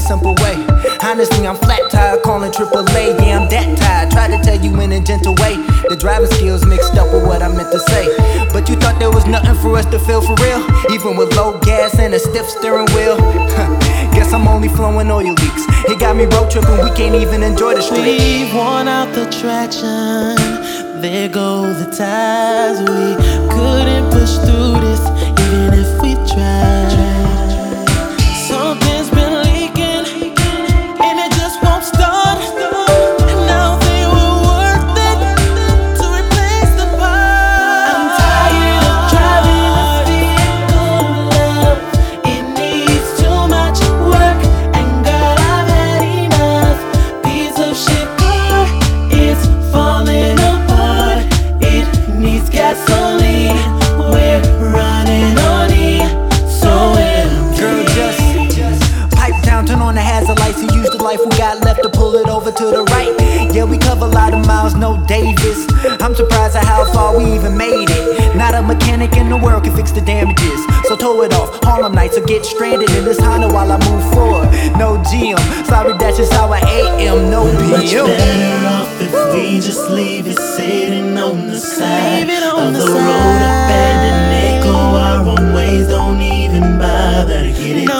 simple way. Honestly, I'm flat tired, calling AAA. Yeah, I'm that tired. Try to tell you in a gentle way. The driving skills mixed up with what I meant to say. But you thought there was nothing for us to feel for real, even with low gas and a stiff steering wheel. Guess I'm only flowing oil leaks. It got me road tripping, we can't even enjoy the street. We've worn out the traction, there go the ties. We couldn't push through this, even if we tried. Something's been leaking, and it just won't start. Now they were worth it to replace the part. I'm tired of driving a vehicle, love. It needs too much work, and girl, I've had enough. Piece of shit car is falling apart. It needs gasoline. We're running on E, so empty. Girl, just pipe down, turn on the hazard lights and use the life we got left to pull it over to the right. Yeah, we cover a lot of miles, no Davis. I'm surprised at how far we even made it. Not a mechanic in the world can fix the damages, so tow it off Harlem nights or get stranded in this Honda while I move forward. No GM, sorry that's just how I AM, no Much PM. better off if we just leave it sitting on the side of the road, abandon it, go our own ways, don't even bother to get it